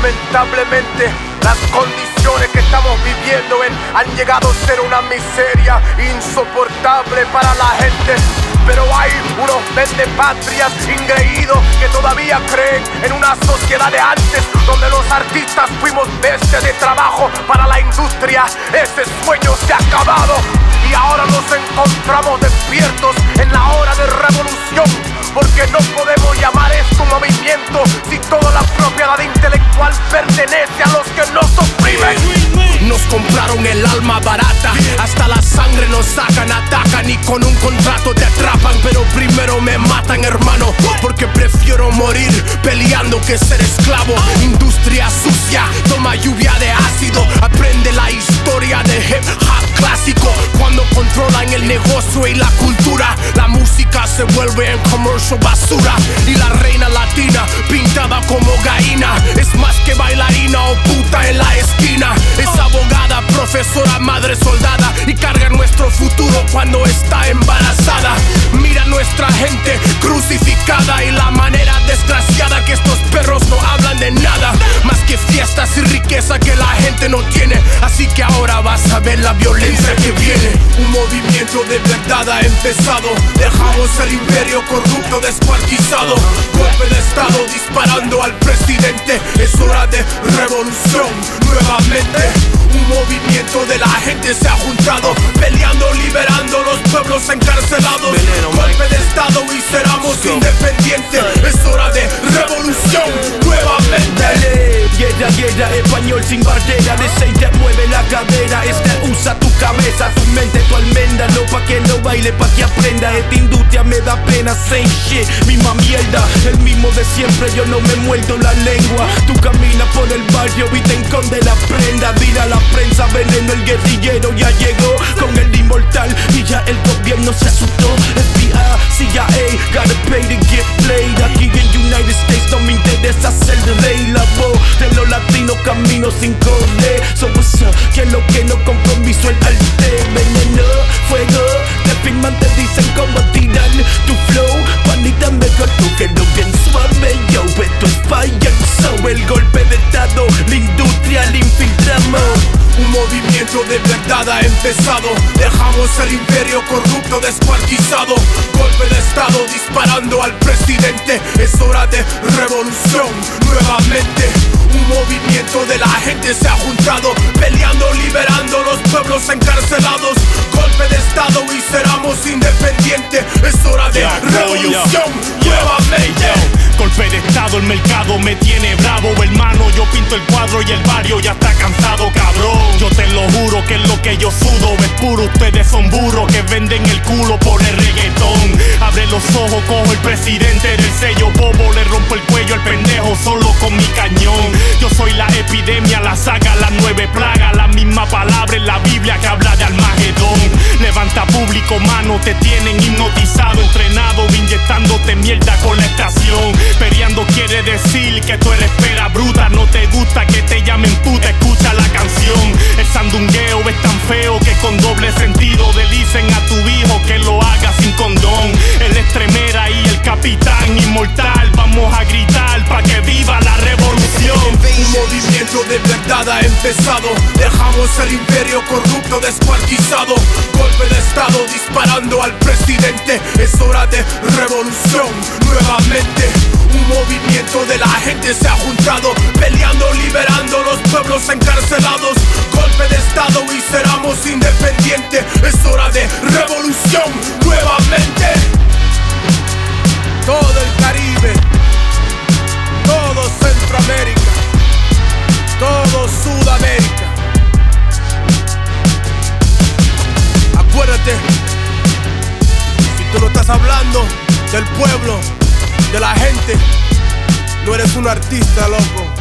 lamentablemente las condiciones que estamos viviendo han llegado a ser una miseria insoportable para la gente. Pero hay unos vendepatrias ingreídos que todavía creen en una sociedad de antes, donde los artistas fuimos bestias de trabajo para la industria. Ese sueño se ha acabado y ahora nos encontramos despiertos en la hora de revolución, porque no podemos llamar esto un movimiento si toda la propiedad intelectual pertenece a los que nos oprimen. Nos compraron el alma barata, hasta la sangre nos sacan, atacan y con un contrato te atrapan. Pero primero me matan, hermano, porque prefiero morir peleando que ser esclavo. Industria sucia, toma lluvia de ácido, aprende la historia de hip hop clásico. Cuando controlan el negocio y la cultura, la música se vuelve en commercial basura. Y la reina latina, pintada como gallina, es más que bailarina o puta en la esquina. Es abogada, profesora, madre soldada, y carga nuestro futuro cuando está embarazada. Mira nuestra gente crucificada y la manera desgraciada que estos perros no hablan de nada más que fiestas y riqueza que la gente no tiene. Así que ahora vas a ver la violencia que viene. Un movimiento de verdad ha empezado. Dejamos el imperio corrupto descuartizado. Golpe de estado disparando al presidente. Es hora de revolución nuevamente. Un movimiento de la gente se ha juntado, peleando, liberando los pueblos encarcelados. Golpe de estado y seramos independientes. Es hora de revolución nuevamente. Guerra, español sin barrera. De 6 te mueve la cadera. Usa tu cabeza, tu mente, tu almendra. No pa' que no baile, pa' que aprenda. Esta industria me da pena, same shit, misma mierda. El mismo de siempre, yo no me muerdo la lengua. Tú caminas por el barrio y te esconde la prenda. Dile a la prensa, veneno, el guerrillero ya llegó con el inmortal y ya el gobierno se asustó. FBI, CIA, gotta pay to get played. Aquí en United States no me interesa ser rey. La voz de los latinos camino sin correr. So what's up, que es lo que no compromiso el arte. Veneno, fuego, te firman, te dicen cómo tirar tu flow. Panita mejor tú que lo bien suave. Yo, esto es fire, so el golpe de estado, la industria la infiltramos. Un movimiento de verdad ha empezado. Dejamos el imperio corrupto descuartizado. Golpe de estado disparando al presidente. Es hora de revolución nuevamente. Un movimiento de la gente se ha juntado, peleando, liberando los pueblos encarcelados. Golpe de estado y seramos independientes. Es hora de revolución nuevamente. Golpe de estado, el mercado me tiene bravo, hermano. Yo pinto el cuadro y el barrio ya está cansado, cabrón. Yo te lo juro que es lo que yo sudo es puro. Ustedes son burros que venden el culo por el reggaetón. Abre los ojos, cojo el presidente del sello bobo, le rompo el cuello al pendejo solo con mi cañón. Yo soy la epidemia, la saga, las 9 plagas. La misma palabra en la Biblia que habla de Armagedón. Levanta público, mano, te tienen hipnotizado, entrenado, inyectándote mierda con la estación. Peleando quiere decir que tú eres pera bruta. No te gusta que te llamen puta, escucha la canción. El sandungueo es tan feo que con doble sentido le dicen a tu hijo que lo haga sin condón. El estremera y el capitán inmortal. Vamos a gritar pa' que viva la revolución. Un movimiento de verdad ha empezado. Dejamos el imperio corrupto descuartizado. Golpe de estado disparando al presidente. Es hora de revolución nuevamente. Un movimiento de la gente se ha juntado, peleando, liberando los pueblos encarcelados. Golpe de estado y seramos independientes. Es hora de revolución nuevamente. Todo el Caribe, todo Centroamérica, todo Sudamérica. Acuérdate, si tú no estás hablando del pueblo, de la gente, no eres un artista, loco.